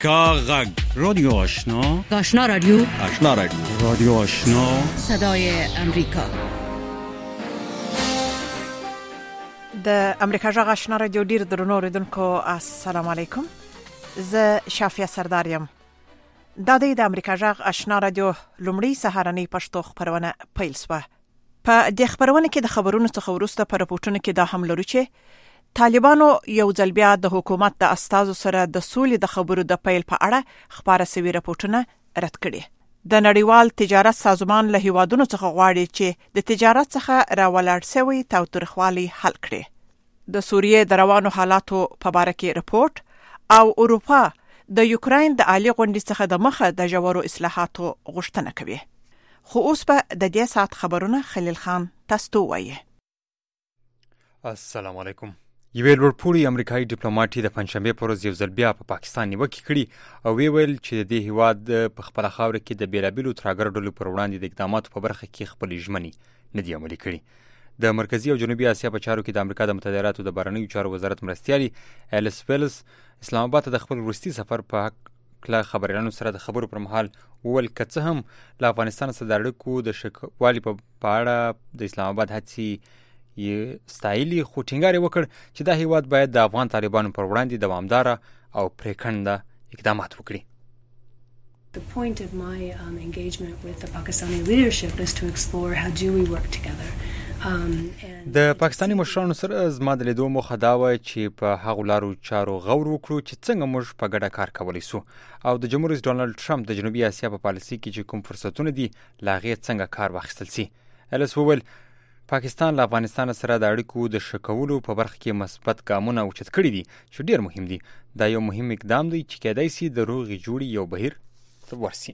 کاغذ رادیو آشنا، آشنا رادیو، آشنا رادیو، رادیو آشنا، صدای امریکا. د امریکا جغ آشنا رادیو ډیر درنو اوریدونکو السلام علیکم. زه شافیه سردار یم. دا د امریکا جغ آشنا رادیو لومړی سهارنی پښتو خبرونه پیل شوه. په دې خبرونه کې د خبرونو څخه وروسته په راپورټونو کې دا هم لرو چې طالبانو یو ځل بیا د حکومت د استازو سره د سولې د خبرو د پیل په اړه خبره سوي راپورټونه رد کړي. د نړیوال تجارت سازمان له هیوادونو څخه غواړي چې د تجارت څخه راولاړ شوی تاوتریخوالي حل کړي. د سوریې د روانو حالاتو په اړه کې راپورټ او اروپا د یوکراین د عالی غونډې څخه د مخه د جوړو اصلاحاتو غوښتنه کوي. خو اوس په د دې سات خبرونه خلیل خان تاسو وایي. السلام علیکم. یو لوړپوړی امریکایي ډیپلوماټ د پنځشنبه پر ورځ یو ځل بیا په پاکستان نیوکه کړې او ویل چې د هیواد په خپل خاور کې د بیلابیلو ترهګر ډلو پر وړاندې د اقداماتو په برخه کې خپل ژمنې نه دي عملي کړې. د مرکزی او جنوبي اسیا په چارو کې د امریکا د متحده ایالاتو د بهرنیو چارو وزارت مرستیالي الیس ویلز اسلام آباد ته د خپل وروستي سفر په حق کله خبريالانو سره د خبرو پر مهال وویل که څه هم له افغانستان سره د اړیکو د شکوالي په اړه د اسلام آباد هڅې ستایلي، خو ټینګار وکړ چې دا هیواد باید د افغان طالبانو پر وړاندې دوامداره او پریکنده اقدامات وکړي. The point of my engagement with the Pakistani leadership is to explore how do we work together. د پاکستاني مشرانو سره زما د لیدو موخه دا وه چې په هغو لارو چارو غور وکړو چې څنګه موږ په ګډه کار کولی سو او د جمهور رئیس ډونالډ ټرمپ د جنوبي اسیا په پالیسي کې چې کوم فرصتونه دي له هغې څنګه کار واخیستل سي. الیس وویل پاکستان له افغانستان سره د اړیکو د ښه کولو په برخه کې مثبت ګامونه اوچت کړي دي چې ډېر مهم دي. دا یو مهم اقدام دی چې کېدای سي د روغې جوړې یو بهیر ورسي.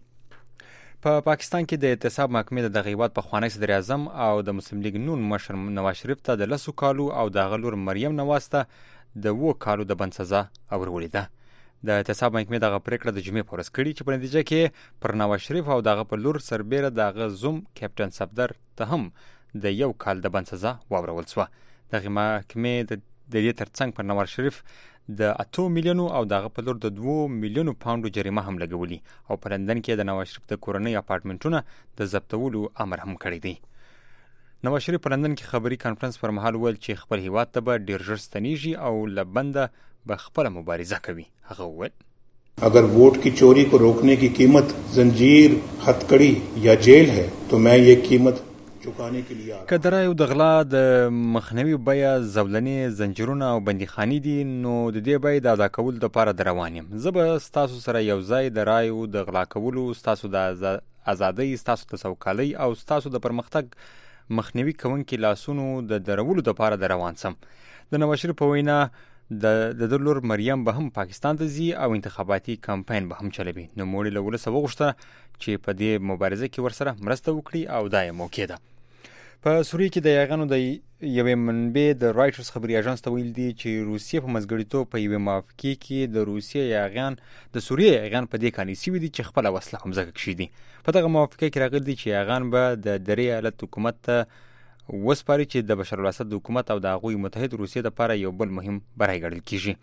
په پاکستان کې د اعتصاب محکمې د دغه هیواد پخوانی صدر اعظم او د مسلم لیگ نون مشر نواز شریف ته د 10 کالو او د هغه لور مریم نواز ته د 7 کالو د بند سزا اورولې ده. د اعتصاب محکمې دغه پریکړه د جمعې په ورځ کړې چې په نتیجه کې پر نواز شریف او دغه په لور سربیره د هغه زوم کیپټن صفدر ته هم د 1 کال د بند سزا واورول شوه. دغه محکمې د دې ترڅنګ پر نواز شریف د 8 میلیونو او دغه په لور د 2 میلیونو پاونډو جریمه هم لګولي او په لندن کې د نواز شریف د کورنۍ اپارټمنټونه د ضبطولو امر هم کړی دی. نواز شریف په لندن کې خبري کانفرنس پر مهال وویل چې خپل هیواد ته به ډیر ژر ستنیږي او له بنده به خپله مبارزه کوي. هغه وویل अगर वोट की चोरी को रोकने की कीमत जंजीर, हथकड़ी या जेल है तो मैं ये कीमत که د رایو د غلا د مخنیوي بیه زولنې زنجیرونه او بندیخانې دي نو د دې بیې د ادا کولو لپاره د روان یم. زه به ستاسو سره یو ځای د رایو د غلا کولو، ستاسو د ازادۍ، ستاسو د سوکالۍ او ستاسو د پرمختګ مخنیوي کوونکي لاسونو د درولو لپاره د روان سم. د نواز شریف په وینا د لور مریم به هم پاکستان ته ځي او انتخاباتي کمپاین به هم چلوي. نو موږ له ولسه وغوښته چې په دې مبارزه کې ورسره مرسته وکړي او دا یې موقع ده. په سوریه کې د یاغانو د یوې منبع د رایټرز خبري اژانس ته ویل دي چې روسیه په مزګړیتوب په یوې موافقې کې د روسیې یاغیان د سوریې یاغیان په دې قانع شوي دي چې خپله وسله هم ځکه کښي دي. په دغه موافقه کې راغلي دي چې یاغیان به د درې ایالت حکومت ته وسپاري چې د بشار الاسد حکومت او د هغوی متحد روسیې لپاره یو بل مهم بری ګڼل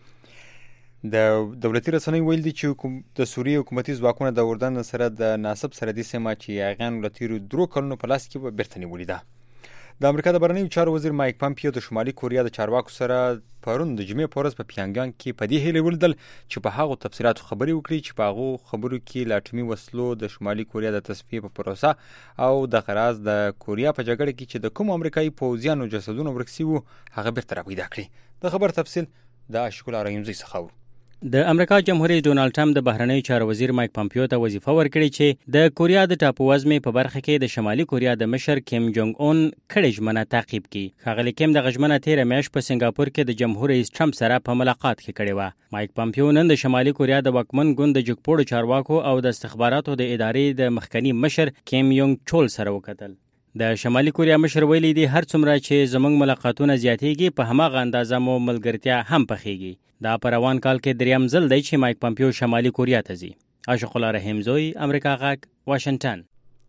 کېږي. د دولتي رسنیو ویل دي چې د سوریې حکومتي ځواکونه د اردن سره د ناسب سرحدي سیمه چې یاغیانو له تېرو 3 کلونو په لاس کې بیرته نیولې ده. د امریکا د بهرنیو چارو وزیر مایک پامپیو د شمالي کوریا د چارواکو سره پرون د جمعې په ورځ په پیانګیانګ کې په دې هیله ولیدل چې په هغو تفصیلاتو خبرې وکړي چې په هغو خبرو کې له اټومي وسلو د شمالي کوریا د تصفیې په پروسه او د غراز د کوریا په جګړه کې چې د کوم امریکایي پوځیانو جسدونه ورک شوي وو هغه بیرته راپیدا کړي. د خبر تفصیل د اشکول رحیمزی څخه و. د امریکا جمهور رئیس ډونالډ ټرمپ د بهرنیو چارو وزیر مایک پامپیو ته وظیفه ورکړې چې د کوریا د ټاپووزمې په برخه کې د شمالي کوریا د مشر کیم جونګ اون کړې ژمنه تعقیب کړي. ښاغلي کیم دغه ژمنه تېره میاشت په سنګاپور کې د جمهور رئیس ټرمپ سره په ملاقات کې کړې وه. مایک پامپیو نن د شمالي کوریا د واکمن ګوند د جګپوړو چارواکو او د استخباراتو د ادارې د مخکنی مشر کیم یونګ چول سره وکتل. د شمالي کوریا مشر ویلي دی هر څومره چې زموږ ملاقاتونه زیاتېږي په هماغه اندازه مو ملګرتیا هم پخېږي. دا په روان کال کې دریم ځل دی چې مایک پامپیو شمالي کوریا ته ځي. عاشق الله رحیمزوی، امریکا غږ، واشنگټن.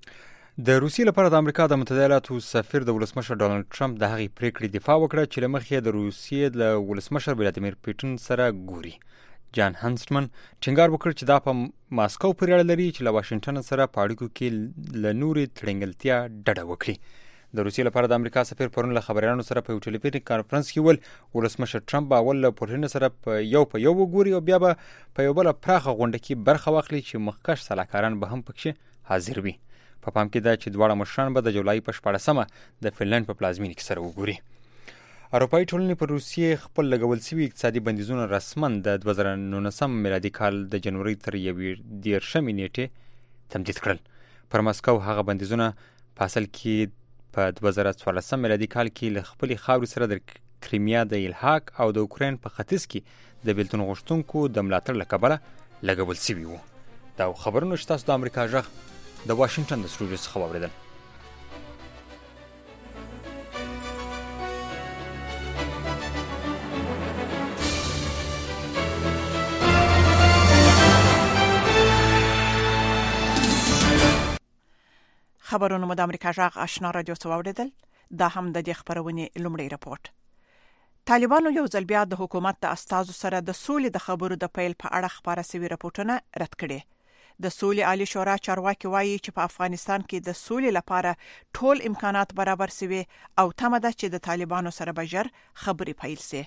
د روسیې لپاره د امریکا د متحده ایالاتو سفیر د ولسمشر ډونالډ ټرمپ د هغې پریکړې دفاع وکړه چې له مخې د روسیې د ولسمشر ولادیمیر پوتین سره ګوري. جان هانسمن ټینګار وکړ چې دا په ماسکو پورې اړه لري چې له واشنگټن سره په اړیکو کې له نورې تړنګلتیا ډډه وکړي. د روسیې لپاره د امریکا سفیر پرون له خبريالانو سره په ټلیفونیک کانفرنس کې ول ولسمشر ټرمپ به اول له پوتین سره په یو وګوري او بیا به په یو بل پراخه غونډه کې برخه واخلي چې مخکښ سلاکاران به هم پکې حاضر وي. په پام کې ده چې دواړه مشران به د جولای په 14مه د فنلند په پلازمینه کې سره وګوري. اروپایي ټولنې پر روسیې خپل لګول شوي اقتصادي بندیزونه رسما د 2019 میلادي کال د جنوري تر 11 نیټې تمدید کړل. پر مسکو هغه بندیزونه په اصل کې په 2014 میلادي کال کې له خپلې خاورې سره د کریمیا د الحاق او د اوکراین په ختیځ کې د بیلتون غوښتونکو د ملاتړ له کبله لګول شوي وو. دا خبرونه چې تاسو د امریکا غږ د واشنگټن د سټوډیو څخه واوریدل. خبرونه مو د امریکا غږ آشنا رادیو څخه واوریدل. دا هم د دې خبرونې لومړی رپورت. طالبانو یو ځل بیا د حکومت د استازو سره د سولې د خبرو د پیل په اړه خبره سوي راپورټونه رد کړي. د سولې عالی شورا چارواکي وایي چې په افغانستان کې د سولې لپاره ټول امکانات برابر سوي او تمه ده چې د طالبانو سره به ژر خبرې پیل سي.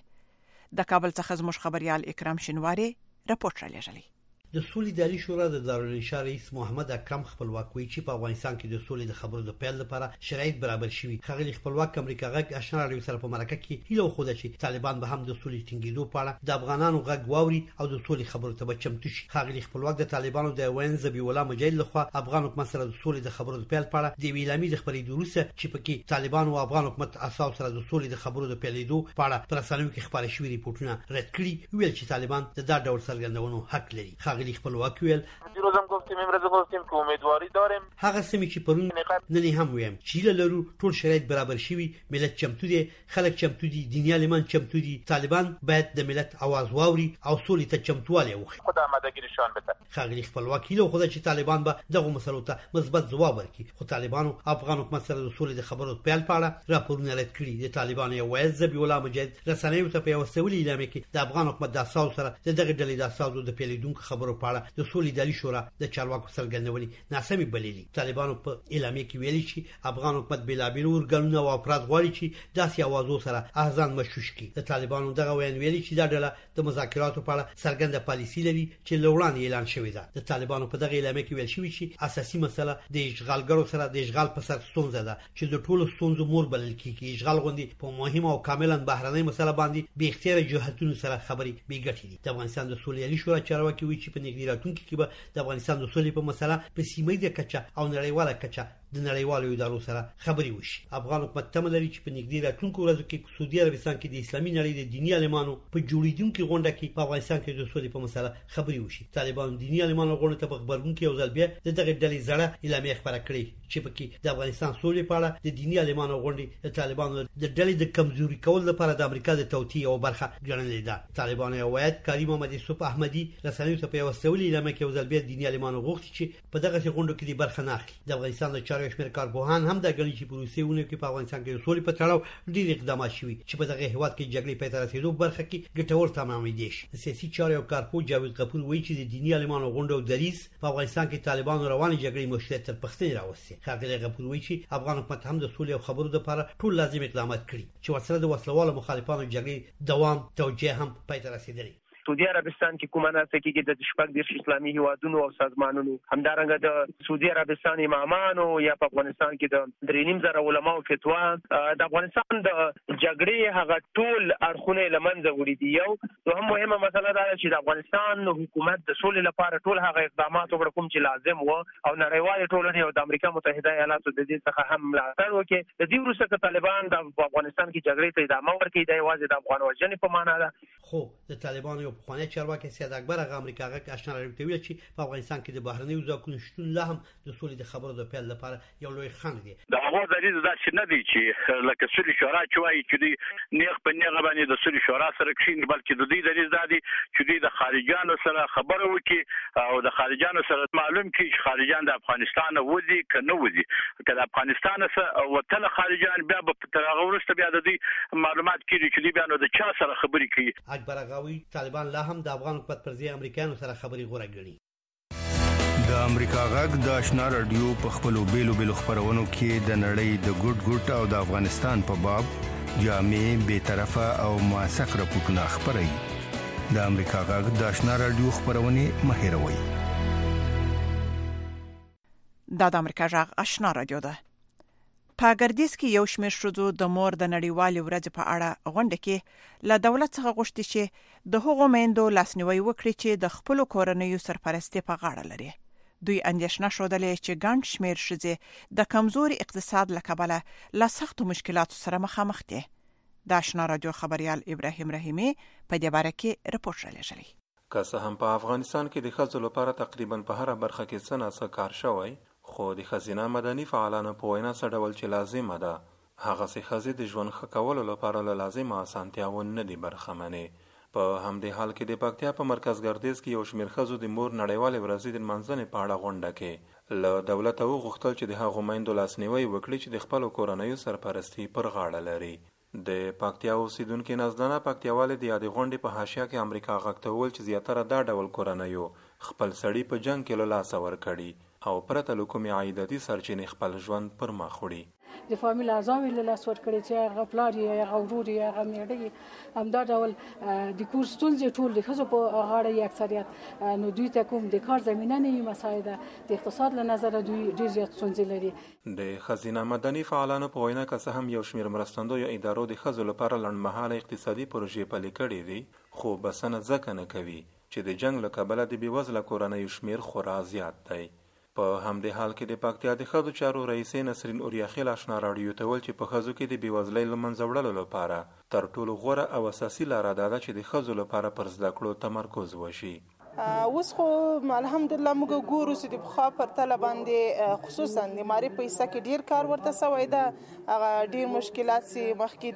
د کابل څخه زموږ خبريال اکرام شینواری راپورټ را لېږلی. د سولې د عالی شورا د دارالانشا رئیس محمد اکرم خپلواک وایي چې په افغانستان کې د سولې د خبرو د پیل لپاره شرایط برابر شوي. خغلی خپلواک امریکا غږ آشنا رادیو سره په مرکه کې هیله خوده چې طالبان به هم د سولې ټینګېدو په اړه د افغانانو غږ واوري او د سولې خبرو ته به چمتو شي. خغلی خپلواک د طالبانو د وین ذبیح الله مجاهد لخوا افغان حکومت سره د سولې د خبرو د پیل په اړه د ویلامي د خبرې دروسه چې پکې طالبان او افغان حکومت اساس سره د سولې د خبرو د پیلېدو په اړه پر اسانو کې خبرې شوې ریپورتونه رد کړي. ویل چې طالبان د دا ډول څرګندونو حق لري. خغلی خپلواک دیروزم گفتیم امروز گفتیم که امیدواری داریم. هغه سمې چې پرون نه هم ویم چې لرو ټول شرایط برابر شوي، ملت چمتو دي، خلک چمتو دي، دنیا لمن چمتو دي. طالبان باید د ملت आवाज واوري او سولې ته چمتوالی وکړي. خدای آمادگی نشان بده. خغلی خپلواک له خدای چې طالبان به دغه مسلو ته مثبت ځواب ورکړي. خو طالبانو افغان حکومت سره د سولې د خبرو پیل پاړه راپورونه رد کړي. د طالبانو یو وایي ذبیح الله مجاهد رسنیو ته په یو سولې اعلان کې د افغان حکومت د اساس سره دغه ډلې د اساسو د پیلېدونکو خبرو پاړه د سولې د عالی شورا د چارواکو څرګندونې ناسمې بللي. طالبانو په اعلامیه کې ویلي چې افغان حکومت بېلابېل ورګلونه او افراد غواړي چې داسې اوازو سره اذان مشوش کړي. د طالبانو دغه وینا ویلي چې دا ډله د مذاکراتو په اړه څرګنده پالیسي لري چې لوړان اعلان شوې ده. د طالبانو په دغه اعلامیه کې ویل شوی چې اساسي مسله د اشغالګرو سره د اشغال په سر ستونزه ده چې د ټولو ستونزو مور بلل کیږي. اشغال غوندي په مهمه او کاملا بهرنۍ مسله باندې به اختیار جهتونو سره خبري بې ګټې دي. د افغانستان د سولې عالی شورا چارواکي وایي چې په نږدې راتلونکي کې به د افغانستان د سولې په مسله په سیمه ییزه کچه او نړیواله کچه د نړیوالو ادارو سره خبري وشي. افغان حکومت تمه لري چې په نږدې راتلونکو ورځو کې په سعودي عربستان کې د اسلامي نړۍ د دیني عالمانو په جوړیدونکو غونډه کې په افغانستان کې د سولې په مسله خبري وشي. طالبان دیني عالمانو غونډه ته په خبرګون کې یو ځل بیا دغه ډلې زړه اعلامیه خبره کړې چې پکې د افغانستان سولې په اړه د دیني عالمانو غونډې د طالبانو د ډلې د کمزوري کول لپاره د امریکا د توطئې او برخه ګڼلې ده. طالبان یو وایي کریم محمد یوسف احمدي رسنیو ته په یو سولې اعلامیه کې یو ځل بیا دیني عالمانو غوښتي چې په دغه غونډو کې د برخه نه اخلي. د افغانستان د چارو شمېر کارپوهان هم د غړي چې په روسیونه کې په افغانستان کې سولې په تړاو ډېر اقدامات شوي چې په دغه هیواد کې جګړې په تر رسیدو برخه کې ګټور تمامې دي. سیاسي چارو او کارپو جاوید غفور وایي چې د دیني عالمانو غونډو او دریس په افغانستان کې طالبانو روانې جګړې مشروعیت تر پښتنې راوستي. خاغلی غفور وایي چې افغان حکومت هم د سولې او خبرو لپاره ټول لازم اقدامات کړي چې ورسره د وسلوالو مخالفانو جګړې دوام توجیه هم پای ته رسیدلی. سعودي عربستان کې کومه ناسه کې د شپږ دیرش اسلامي هیوادونو او سازمانونو همدارنګه د سعودي عربستان امامانو یا په افغانستان کې د 3.5 علماو فتوا د افغانستان د جګړې هغه ټول اړخونه لمنځه وړي دي. یو هم مهمه مسله ده چې د افغانستان حکومت د سولې لپاره ټول هغه اقدامات وکړي کوم چې لازم و او نړیوال ټولنې او د امریکا متحده ایالاتو د دې څخه هم ملاتړ وکړي. د دې وروسته طالبان د افغانستان کې جګړې ته ادامه ورکړي د یوازې د افغان وژنې په معنا ده. خو د طالبانو خانه چارواکي سید اکبر هغه امریکا غږ آشنا راوي چې په افغانستان کې د بهرنیو ځواکونو شتون لا هم د سولې د خبرو د پیل لپاره یو لوی خنډ دی. د هغه دلیل دا چې نه دی چې لکه سولې شورا چې وایي چې دی نیغ په نیغ باندې د سولې شورا سره کښین، بلکې د دې دلیل دا دی چې دی د خارجانو سره خبرو وکړي او د خارجانو سره معلوم کړي چې خارجان د افغانستان وځي که نه وځي. که د افغانستان سره وطن خارجان بیا به تر هغه وروسته بیا د دې معلومات کړي چې دی بیا نو د چا سره خبرې کوي. اکبر غاوی طالبان طالبان لا هم د افغان حکومت پر ضد امریکایانو سره خبري غوړه ګڼي. د امریکا غږ د آشنا رادیو په خپلو بیلو خبرونو کې د نړۍ د ګډ او د افغانستان په باب جامع به طرفه او موثق راپورټونه خبري. د امریکا غږ د آشنا رادیو خبرونه مهیروي. د امریکا غږ آشنا رادیو ده. په ګردیز کې یو شمېر شذو د مور د نړیوالې ورځې په اړه غونډه کې له دولت څخه غوښتي چې د هغو میندو لاسنیوي وکړي چې د خپل کورنیو سرپرستی په غاړه لري. دوی اندېښنه شودلې چې ګڼ شمېر ښځې د کمزوري اقتصاد له کبله له سختو مشکلاتو سره مخامخ دي. د آشنا رادیو خبريال ابراهیم رحیمی په دې باره کې رپورټ رالیږلی. که څه هم په افغانستان کې د ښځو لپاره تقریبا په هر برخه کې څه ناڅه کار شوی، خو د ښځینه مدني فعالانو په وینا څه ډول چې لازمه ده هغسې ښځې د ژوند ښه کولو لپاره له لازمه اسانتیاوو نه دي برخمنې. په همدې حال کې د پکتیا په مرکز ګردیز کې یو شمېر ښځو د مور نړیوالې ورځې د لمانځنې په اړه غونډه کې له دولته وغوښتل چې د هغو میندو لاسنیوی وکړي چې د خپلو کورنیو سرپرستي پر غاړه لري. د پکتیا اوسیدونکي نازدانه پکتیاوالې د یادې غونډې په حاشیه کې امریکا غږ ته وویل چې زیاتره دا ډول کورنیو خپل سړي په جنګ کې له لاسه ورکړي او پرته له کومې عایداتي سرچینې خپل ژوند پر مخ وړي. د فامیل اعضاوې له لاسه ورکړي چې هغه پلار یې هغه ورور یې هغه میړه یې همدا ډول د کور ستونزې ټول د ښځو په غاړه یې اکثریت، نو دوی ته کوم د کار زمینه نه وي مساعده، د اقتصاد له نظره دوی ډېر زیات ستونزې لري. د ښځینه مدني فعالانو په وینا که څه هم یو شمېر مرستندویو ادارو د ښځو لپاره لنډمهاله اقتصادي پروژې پلي کړې دي، خو بسنه ځکه نه کوي چې د جنګ له کبله د بېوزله کورنیو شمېر خورا زیات دی. په همدې حال کې د پکتیا د ښځو چارو رئیسې نسرین اوریاخیل آشنا راډیو ته ویل چې په ښځو کې د بېوزلۍ له منځه وړلو لپاره تر ټولو غوره او اساسي لاره دا ده چې د ښځو لپاره پر زده کړو تمرکز وشي. اوس خو الحمدلله موږ ګورو چې د پخوا پرتله باندې خصوصا د ماري په حصه کې ډیر کار ورته سوی ده. هغه ډیر مشکلات چې مخکې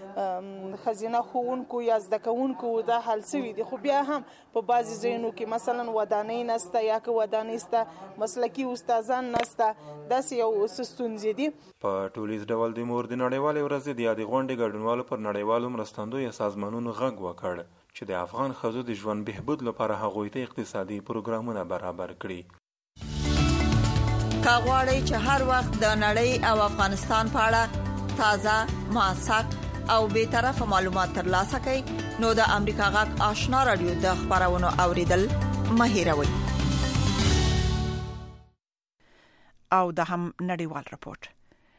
د ښځینه ښوونکو یا زده کوونکو دا حل سوي دي، خو بیا هم په بعضې ځایونو کې مثلا ودانۍ نسته یا که ودانۍ سته مسلکي استادان نسته، داسې یو څه ستونزې دي. په ټولیز ډول د مور د نړیوالې ورځې د یادې غونډې ګډونوالو پر نړیوالو مرستندویو سازمانونو غږ وکړ چې د افغان ښځو د ژوند بهبود لپاره هغوی ته اقتصادي پروګرامونه برابر کړي. که غواړئ چې هر وخت د نړۍ او افغانستان په اړه تازه، موثق او بی‌طرفه معلومات ترلاسه کړئ نو د امریکا غږ آشنا رادیو د خبرونو اوریدل مه هېروئ. او د هم نړیوال رپورټ.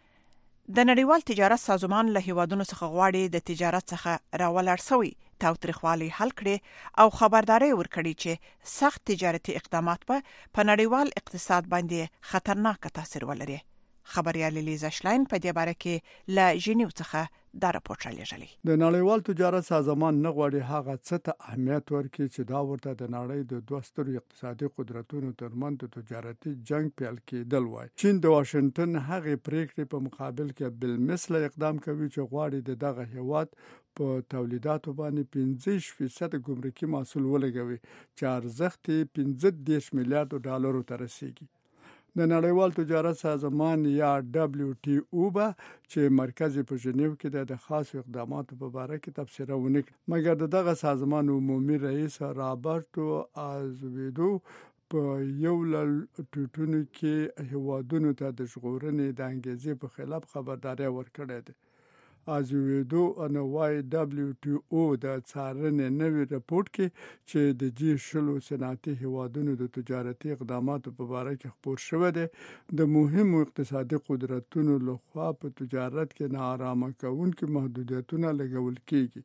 د نړیوال تجارت سازمان له هیوادونو څخه غواړي د تجارت څخه راولاړ شوی تاوتریخوالی حل کړي او خبرداري ورکړي چې سخت تجارتي اقدامات په نړیوال اقتصاد باندې خطرناک تاثیر ولري. خبريال لیزا شلاین په دې باره کې له ژنیو څخه دا رپورټ رالیږلی. د نړیوال تجارت سازمان نه غواړي هغه څه ته اهمیت ورکړي چې دا ورته د نړۍ د دوه سترو اقتصادي قدرتونو ترمنځ د تجارتي جنگ پیل کېدل وای. چین د واشنگټن هغه پریکړې په مقابل کې بالمثل اقدام کوي چې غواړي دغه هیواد په تولیداتو باندې 15% ګمرکي محصول ولګوي چې ارزښت یې 15 میلیارډ ډالرو ته رسیږي. د نړیوال تجارت سازمان یا WTO به چې مرکز په ژنیو کې د خاص اقداماتو په اړه کې تبصره ونه کړي، مګر دغه سازمان عمومي رئیس رابرټو آزویدو په یو لړ ټویټونو کې هیوادونو ته د ژغورنې د انګیزې په خلاف خبرداري ورکړې ده. آزویدو انوای WTO د څارنې نوی رپورت کې چې د G20 صنعتي هیوادونو د تجارتي اقداماتو په اړه کې خبر شوی دی، د مهمو اقتصادي قدرتونو لخوا په تجارت کې ناارامه کوونکي محدودیتونه لګول کیږي.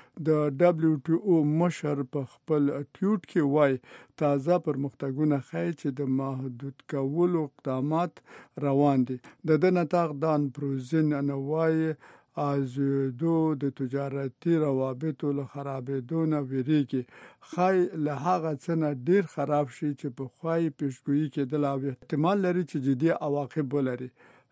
د WTO مشر په خپل ټویټ کې وایي تازه پرمختګونه ښیي چې د محدود کولو اقدامات روان دي. د دې نتاق دان پروزین انوای آزادو د تجارتي روابطو له خرابېدو نه ویریږي، خای له هغه څه نه ډیر خراب شي چې په خوای پیشګویي کېدل او احتمال لري چې جدي عواقب ولري.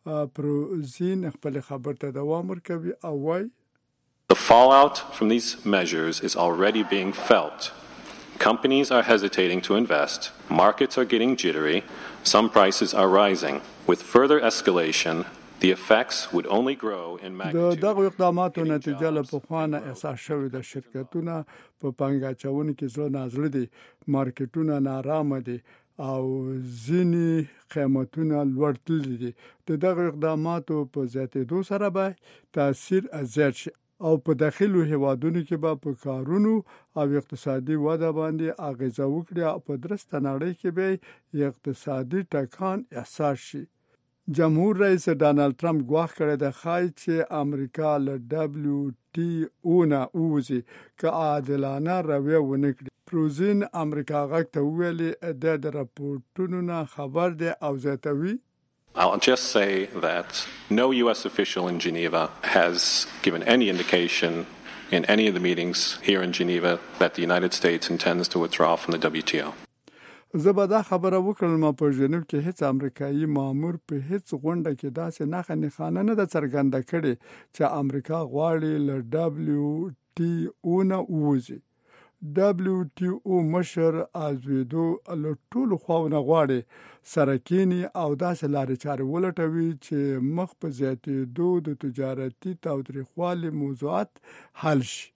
پروزین خپل خبر ته دوام ورکوي او وایي The fallout from these measures is already being felt. Companies are hesitating to invest, markets are getting jittery, some prices are rising. With further escalation, The effects would only grow in د magnitude. دغه اقداماتو نتیجه له پخوانه احساس شوې د شرکتونه په پانګه اچونې کې زړه نازړه دي، مارکیټونه نارامه دي او ځینې قیمتونه لوړ تللي دي. د دغه اقداماتو په زیاتېدو سره به تاثیر زیات شي او په داخلو هیوادونو کې به په کارونو او اقتصادي وده باندې اغیزه وکړي او په درسته نړۍ کې به اقتصادي ټکان احساس شي. جمهور رئیس ډانلډ ټرمپ ګواښ کړی دی چې امریکا له WTO نه ووځي که عادلانه رویه ونه کړي. پروزین امریکا غږ ته وویلې د راپورټونو نه خبر دی او زیاتوي I'll just say that no U.S. official in Geneva has given any indication in any of the meetings here in Geneva that the United States intends to withdraw from the WTO. زه به دا خبره وکړم په ژنیو کې هیڅ امریکایي مامور په هیڅ غونډه کې داسې نښانه نه ده څرګنده کړې چې امریکا غواړي له WTO نه ووځي. WTO مشر ازویدو له ټولو خواونه غواړي سره کینی او داسې لارې چارې ولټوي چې مخ په زیاتېدو د تجارتي تاوتریخوالي موضوعات حل شي.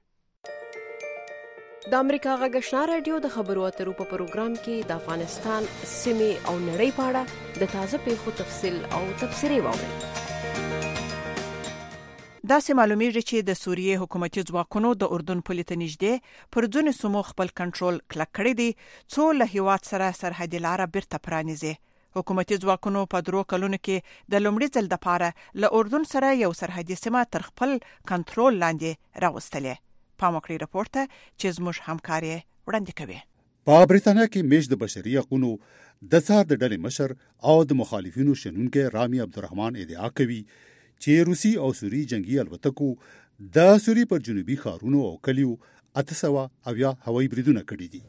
د امریکا غږ آشنا رادیو د خبرو اترو په پروګرام کې د افغانستان سیمې او نړۍ په اړه د تازه پیښو تفصیل او تبصرې واورئ. داسې معلومیږي چې د سوریې حکومتي ځواکونو د اردن پولې ته نږدې پر ځینو سیمو خپل کنټرول کلک کړی دی څو له هیواد سره سرحدي لاره بیرته پرانیزي. حکومتي ځواکونو په 3 کلونو کې د لومړي ځل لپاره له اردن سره یو سرحدي سیمه تر خپل کنټرول لاندې راوستلې. پاموکړی راپورته چې زموږ همکاري وړاندې کوي. په بریتانیا کې میش د بشري حقوقو د څار د ډلې مشر او د مخالفینو شنونکو رامي عبدالرحمن ادعا کوي چې روسي او سوري جنگي الوتکو د سوري پر جنوبي ښارونو او کلیو 800 هوایي بریدونه کړي دي.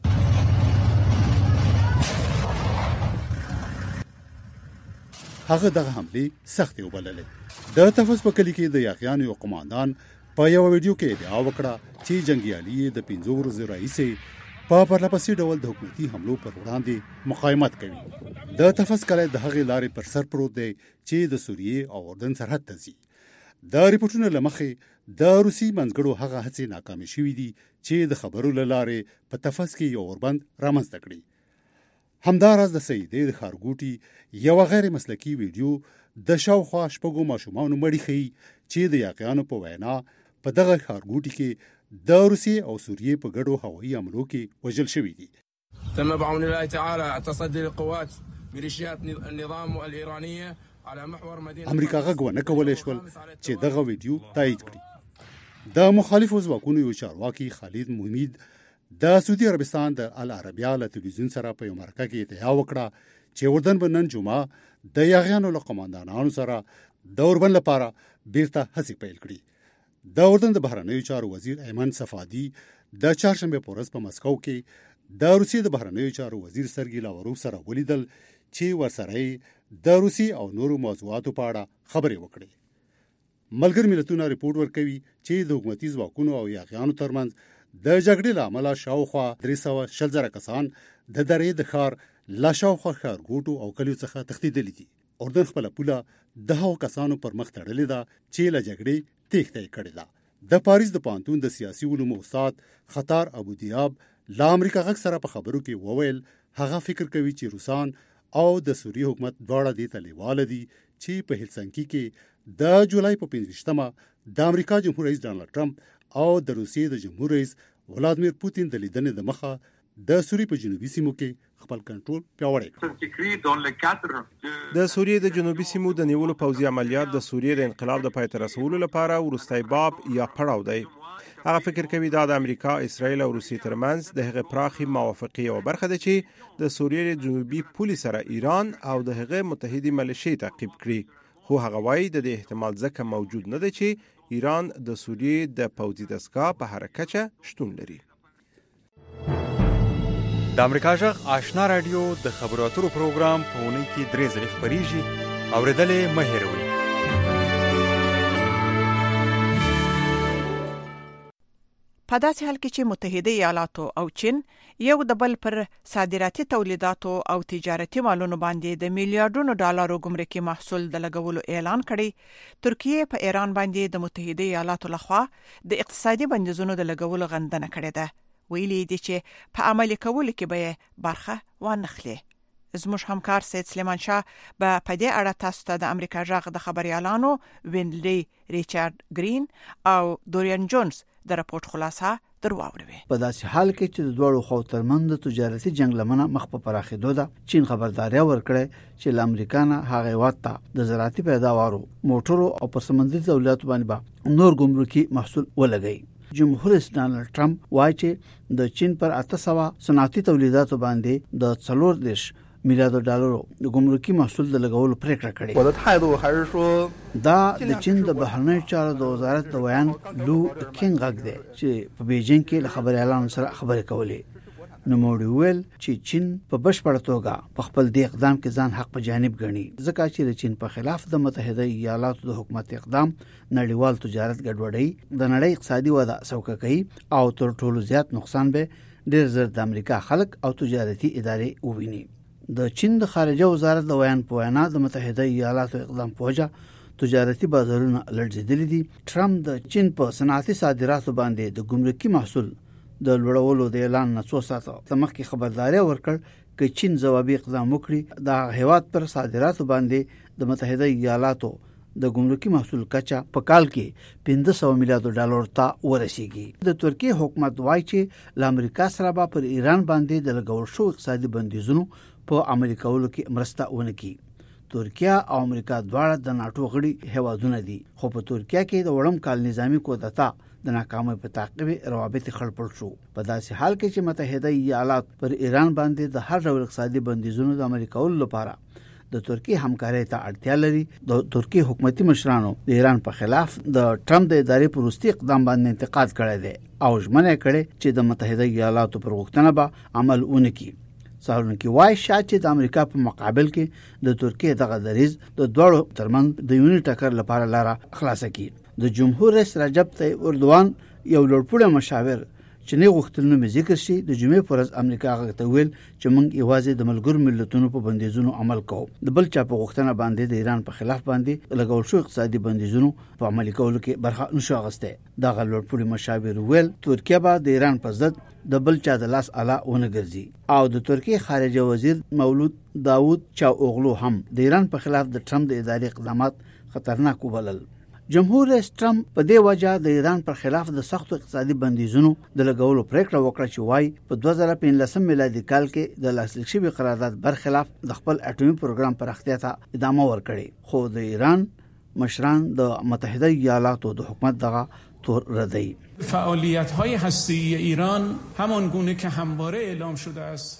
هغه دغه حمله سختې وبللې. د تفس په کلی کې د یاغیانو یو قوماندان په یو ویډیو کې ادعا وکړه چې جنگیالي د 15 ورځې راهیسې په پرلپسې ډول د حکومتي حملو پر وړاندې مقاومت کوي. د تفس کلی د هغې لارې پر سر پروت دی چې د سوریې او اردن سرحد ته ځي. د ریپورتونو له مخې د روسي منځګړو هغه هڅې ناکامې شوې دي چې د خبرو له لارې په تفس کې یو اوربند رامنځته کړي. همداراز د سیدې د خارګوټي یو غیر مسلکي ویډیو د شاوخوا شپږو ماشومانو مړی ښيي چې د یاغیانو په وینا په دغه خارګوټي کې د روسیې او سوریې په ګډو هوایي حملو کې وژل شوي دي. تم بعون الله تعالى تصدي القوات ميليشيات النظام الإيرانية على محور مدينة امریکا غږ ونه کولای شول چې دغه ویډیو تایید کړي. د مخالفو ځواکونو یو چارواکي خالد محمید د سعودي عربستان د العربیه له تلویزیون سره په یو مرکه کې ادعا وکړه چې اردن به نن جمعه د یاغیانو له قوماندانانو سره د اوربند لپاره بیرته هڅې پیل کړي. د اردن د بهرنیو چارو وزیر ایمن صفادي د چهارشنبه په ورځ په مسکو کې د روسیې د بهرنیو چارو وزیر سرګی لاوروف سره ولیدل چې ورسره د روسي او نورو موضوعاتو په اړه خبرې وکړې. ملګر ملتونه ریپورت ورکوي چې د حکومتي ځواکونو او یاغیانو ترمنځ د جګړې له امله شاوخوا 300 کسان د درې د ښار لا شاوخوا ښارګوټو او کلیو څخه تښتېدلي دي. اردن خپل پوله د هغو کسانو پر مخ تړلې ده چې له جګړې تېښته کړې ده. د پاریس د پانتون د سیاسي علومو استاد خطار ابو دیاب لا امریکا غږ سره په خبرو کې وویل هغه فکر کوي چې روسان او د سوریې حکومت دواړه دې ته لیواله دي چې په هلسنکي کې د جولای په 15 د امریکا جمهور رئیس ډانلډ ټرمپ او د روسیې د جمهور رئیس ولادمیر پوتین د لیدنې د مخه د سوریې په جنوبي سیمو کې خپل کنټرول پیاوړی کړ. د سوریې د جنوبي سیمو د نیولو پوځي عملیات د سوریې د انقلاب د پای ته رسولو لپاره وروستی باب یا پړاو دی. هغه فکر کوي دا د امریکا، اسرائیل او روسیې ترمنځ د هغې پراخي موافقې یوه برخه ده چې د سوریې جنوبي پولې سره ایران او د هغې متحدې ملیشې تعقیب کړي. خو هغه وایي د دې احتمال ځکه موجود نه دی چې ایران د سوریې د پوځي دستګاه په هر کچه شتون لري. د امریکا غږ آشنا رادیو د خبرو اترو پروګرام په اونۍ کې 3 ځله خبريږي. اوریدلې مه هېروئ. په داسې حال کې چې متحده ایالاتو او چین یو د بل پر صادراتي تولیداتو او تجارتي مالونو باندې د میلیارډونو ډالرو ګمرکي محصول د لګولو اعلان کړی، ترکیه په ایران باندې د متحده ایالاتو لخوا د اقتصادي بندیزونو د لګولو غندنه کړې ده. ویلي دي چې په عملي کولو کې به برخه وانخلي. زموږ همکار سید سلیمان شاه په دې اړه تاسو ته د امریکا جغ د خبريالانو وینلی ریچارډ گرین او دورین جونز د راپورټ خلاصه درواوړي. په داسې حال کې چې د دوړو خو ترمنځ تجارتي جنگ لمنه مخ په پراخېدو ده، چین خبرداري ورکړه چې د امریکا نه هغه وخت د زراعتي پیداوارو، موټرو او پر سمندري تولیداتو باندې نور ګمرکي محصول ولګي. جمهور رئیس ډانلډ ټرمپ وایي چې د چین پر 800 صنعتي تولیداتو باندې د 40 میلیارډ ډالرو د ګمرکي محصول د لګولو پریکړه کړې. دا د چین د بهرنی چارو د وزارت د ویان لو کینګ غږ دی چې په بیجینګ کې له خبريالانو سره خبرې کولې. نو موږ ویل چې چین په بشپړه توګه په خپل د اقدام کې ځان حق په جانب ګڼي، ځکه چې د چین په خلاف د متحده ایالاتو د حکومت اقدام نړیوال تجارت ګډوډي، د نړۍ اقتصادي وده سوکه کوي او تر ټولو زیات نقصان به ډېر زر د امریکا خلک او تجارتي ادارې وویني. د چین د خارجه وزارت د ویان په وینا د متحده ایالاتو اقدام په وجه تجارتي بازارونه لړزېدلي دي. ټرمپ د چین په صنعتي صادراتو باندې د ګمرکي محصول د لوړولو د اعلان نه 2 ساعته مخکې خبرداري ورکړ چې چین ځوابي اقدام وکړي د هیواد پر صادراتو باندې د متحده ایالاتو د ګمرکي محصول کچا په کال کې 500 میلیارډ ډالر ته ورسیږي. د ترکیه حکومت وایي چې له امریکا سره به پر ایران باندې د لګول شو اقتصادي بندیزونو په عملي کولو کې مرسته ونکړي. ترکیه او امریکا دواړه د ناتو غړي هیوادونه دي، خو په ترکیه کې د وړم کال نظامی کودتا د ناکامۍ په تعقیب روابط خړپړ شو. په داسې حال کې چې متحده ایالات پر ایران باندې د هر ډول اقتصادي بندیزونو د عملي کولو لپاره د ترکیه همکارۍ ته اړتیا لري، د ترکیه حکومتي مشرانو د ایران په خلاف د ټرمپ د ادارې پروستي اقدام باندې انتقاد کړی دی او ژمنه کړې چې د متحده ایالاتو پر غوښتنه به عمل ونکړي. څارونکي وایي چې د امریکا په مقابل کې د ترکیه دغه دریځ د دوړو ترمنځ د یونی ټکر لپاره لاره خلاصه کړي. د جمهور رئیس رجب طیب اردوان یو لوړپوړی مشاور چې نه غوښتل نو ذکر شي د جمعې پر ورځ امریکا غوښته ویل چې موږ یوازې د ملګرو ملتونو په بندیزونو عمل کوو. د بل چا په غوښتنه باندې د ایران په خلاف باندې لګول شو اقتصادي بندیزونو په عملي کولو کې برخه نشو اخیسته. دا لوړپوړی مشاور ویل ترکیه به د ایران په ضد د بل چا د لاس اله ونه ګرځي. او د ترکیه خارجه وزیر مولود داوود چاوغلو هم د ایران په خلاف د ټرمپ د اداري اقدامات خطرناک وبلل. جمهور رئیس ټرمپ په دې وجه د ایران پر خلاف د سختو اقتصادي بندیزونو د لګولو پریکړه وکړه چې وايي په 2015 میلادي کال کې د لاسلیک شوی قرارداد برخلاف د خپل اټومي پروګرام پراختیا ته ادامه ورکړي. خو د ایران مشران د متحده ایالاتو د حکومت دغه تور ردی. فعالیت‌های هسته‌ای ایران همان گونه که همواره اعلام شده است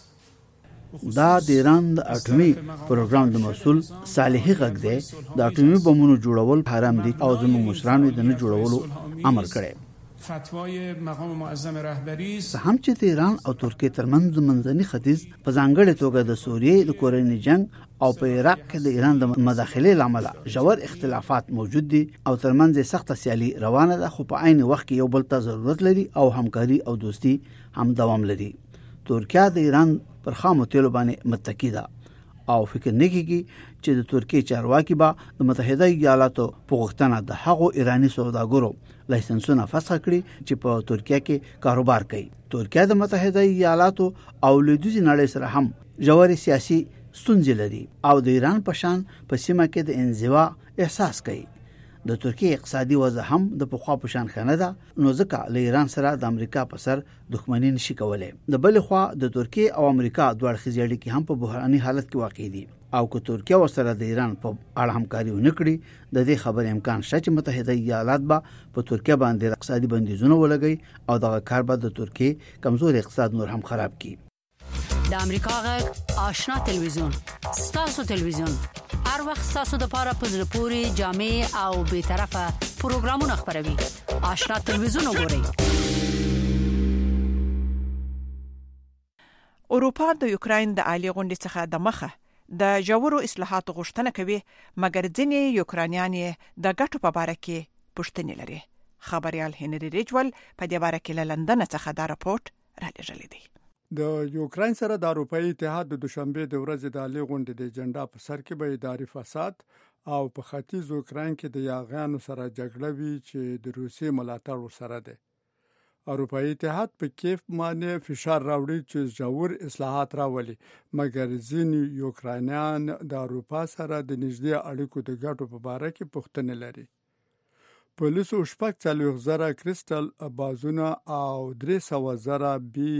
دا د ایران د اټومي پروګرام د مسؤل صالحي غږ دی. د اټومي بمونو جوړول حرام دي او زموږ مشرانو د نه جوړولو امر کړی. فتوای مقام معظم رهبری هم چې د ایران او ترکیه ترمنځ منځني ختیځ په ځانګړي توګه د سوریې د کورنۍ جنگ او په عراق کې د ایران د مداخلې لامل ژور اختلافات موجود دي او ترمنځ سخت سیالي روانه ده، خو په عین وخت کې یو بل ته ضرورت لري او همکاري او دوستي هم دوام لري. ترکیه د ایران پر خامو تیلو باندې متکی ده او فکر نه کوي چې د ترکیه چارواکي به د متحده ایالاتو په غوښتنه د هغو ایرانی سوداګرو لایسنسونه فسخ کړي چې په ترکیه کې کاروبار کوي. ترکیه د متحده ایالاتو او لویدیځ نړۍ سره هم ژورې سیاسي ستونزې لري او د ایران په شان په سیمه کې د انزوا احساس کوي. د ترکیه اقتصادي وضع هم د پخوا په شان خنه ده، نو ځکه له ایران سره د امریکا په سر دښمنی نشي کولای. د بل خوا د ترکیه او امریکا دوه اړخیزې اړیکې هم په بحراني حالت کې واقع دي او که ترکیه ورسره د ایران په اړه همکاري ونکړي د دې خبرې امکان شته چې متحده ایالات به په ترکیه باندې اقتصادي بندیزونه ولګي او دغه کار به د ترکیه کمزور اقتصاد نور هم خراب کړي. د امریکا غږ آشنا تلویزیون ستاسو تلویزیون هر وخت ستاسو د پاره په پوری جامع او به طرفه پروګرامونه خبروي. آشنا تلویزیون وګورئ. اروپا د یوکرين د عالی غونډې څخه د مخه د جوړو اصلاحاتو غوښتنه کوي، مګر ځینې یوکرانیان د ګټو په اړه کې پوښتنې لري. خبريال هنري ریجول په دې باره کې له لندن څخه دا راپورټ را لېږلی دی. د یوکرين سره د اروپאי اتحاد د دوشنبه د ورځې د عالی غونډې د اجنډا په سر کې به اداري فساد او په ختیځ یوکرين کې د یاغیانو سره جګړه وی چې د روسي ملاتړ ورسره ده. اروپאי اتحاد په کیف باندې فشار راوړي چې جوړ اصلاحات راولي، مګر ځینې یوکرانیان د اروپا سره د نږدې اړیکو د ګټو په اړه کې پوښتنه لري. پولیسو شپږ 40,000 کریسټل بازونه او 300,000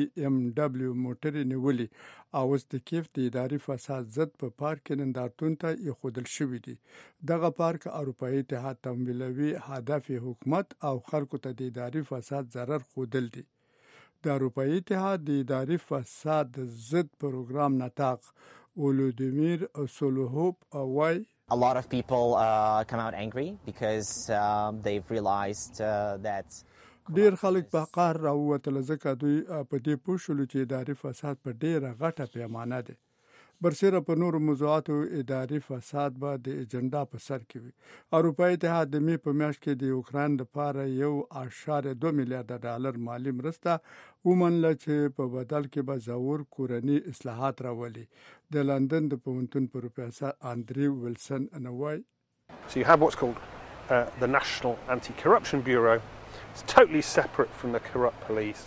BMW موټرې نیولې او اوس د کیف د اداري فساد ضد په پارک نندارتون ته یخودل شوې دي. دغه پارک اروپאי اتحاد تمویلوي هدف حکومت او خلکو ته د اداري فساد ضرر خودل دي. د اروپאי اتحاد د اداري فساد ضد پروګرام نطاق اولودیمیر سولوهوب وای A lot of people come out angry because they've realized that ډیر خلک په قهر راووتل ځکه دوی په دې پوه شول چې اداري فساد په ډیره غټه پیمانه دی. برسره په نورو موضوعاتو اداري فساد به د اجنډا په سر کې وي. اروپאי اتحاد د می په میاشت کې د یوکرين لپاره 1.2 میلیارډ ډالر مالی مرسته ومنله چې په بدل کې به زور کورنی اصلاحات راولي. د لندن د پوهنتون پروفیسور اندری ویلسن انوای So you have what's called the National Anti-Corruption Bureau. It's totally separate from the corrupt police.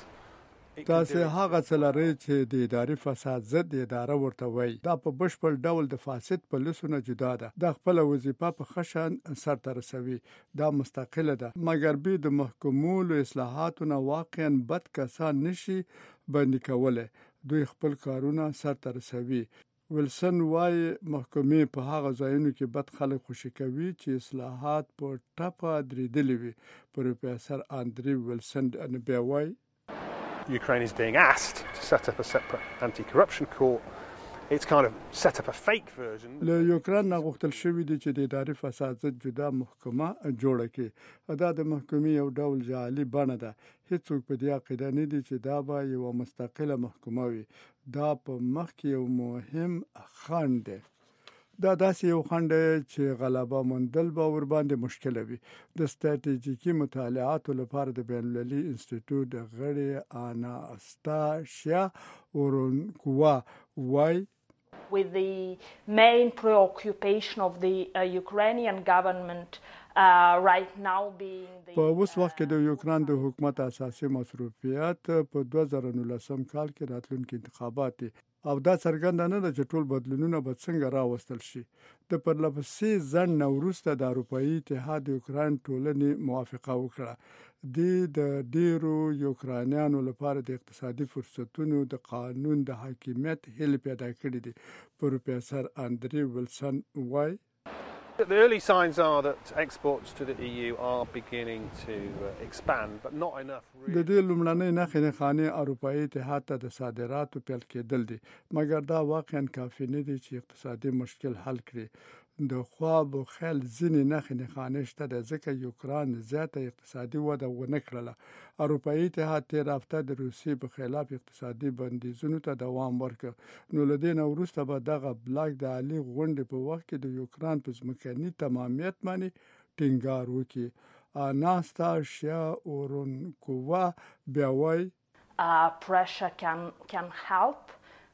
تاسو هغه څلری چې د اداري فساد ضد اداره ورته وایي، دا په بشپړ ډول د فاسد پولیسونو جدا ده. د خپل وظیفه په خشن سرته رسوي، دا مستقله ده، مګر به د محکومولو اصلاحاتونه واقعا بد کسان نشي باندې کوله. دوی خپل کارونه سرته رسوي. ویلسن وايي محکمې په هغه ځایونو کې بد خلک خوشي کوي چې اصلاحات په ټاپه درېدلې وي. پروفیسور اندری ویلسن بیا وايي Ukraine is being asked to set up a separate anti-corruption court. It's kind of set up a fake version. له یوکرين غوښتل شوی دی چې د اداري فساد ضد جدا محکمه جوړه کړي. دا د محکمې یو ډول جعلي بڼه ده. هیڅوک په دې عقیده نه دي چې دا به یو مستقله محکمه وي. دا په مخ کې یو مهم خنډ دی. دا داسې یو خنډ چې غلبه موندل به ور باندې مشکل وي. د ستراتیژیکي مطالعاتو لپاره د بین المللي انسټیټیوټ غړي آناستاشیا اورونکوا وای with the main preoccupation of the Ukrainian government right now being the په اوس وخت کې د یوکرين د حکومت اساسي مصروفیات په 2019 کال کې راتلونکي انتخابات دي او دا څرګنده نه ده چې ټول بدلونونه به څنګه راوستل شي. د پرلپسې ځنډ نه وروسته د اروپאי اتحاد یوکرين ټولنې موافقه وکړه. د ډیرو یوکرانیانو لپاره د اقتصادي فرصتونو د قانون د حاکمیت هیله پیدا کړې دي. پروفیسور اندری ویلسن وای The early signs are that exports to the EU are beginning to expand, but not enough. د دې لومړنۍ نښې خانه اروپאי اتحاد ته د صادراتو پیل کېدل دي، مګر دا واقعا کافي نه دي چې اقتصادي مشکل حل کړي. د خواب او خیال ځینې نښې خانه شته د ځکه یوکرين زیاته اقتصادي وده ونه کړله. اروپאי اتحاد تیر هفته د روسیې په خلاف اقتصادي بندیزونو ته دوام ورکړ. نو له دې نه وروسته به دغه بلاک د عالی غونډې په وخت کې د یوکرين په ځمکني تمامیت باندې ټینګار وکړي. آناستاشیا اورونکوا بیا وایي pressure can help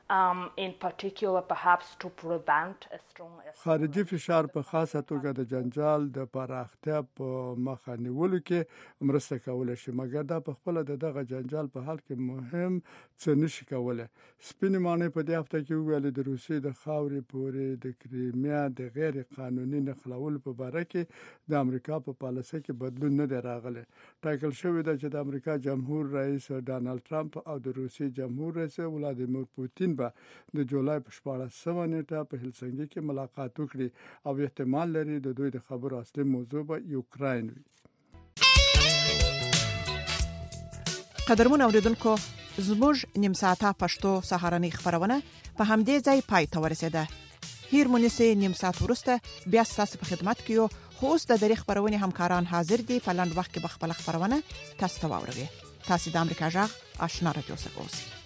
in particular perhaps to prevent a strong خارجي فشار په خاصه توګه د جنجال د پراختیا په مخه نیولو کې مرسته کولای شي، مګر دا په خپل دغه جنجال په حل کې مهم څه نشي کولای. سپینې مانې په دې هفته کې ویل د روسیې د خاورې پورې د کریمیا د غیر قانوني نښلولو په اړه کې د امریکا په پالیسۍ کې بدلون نه دی راغلی. ټاکل شوی دی چې د امریکا جمهور رئیس ډانلډ ټرمپ او د روسیې جمهور رئیس ولادیمیر پوتین د جولای په 14 نیټه په هلسنګي کې ملاقات وکړي او احتمال لري د دوی د خبرو اصلي موضوع به یوکرين وي. قدرمن اوریدونکو زموږ نیم ساعته پښتو سهارنۍ خبرونه په همدې ځای پای ته ورسېده. هیر مونږه نیم ساعت ورسته بیا تاسو په خدمت کې یو خو اوس د دری خبرونه همکاران حاضر دي. په لاند وخت کې به خپل خبرونه تاسو ته واوروي. تاسو د امریکا جغ آشنا رادیو څخه اوسئ.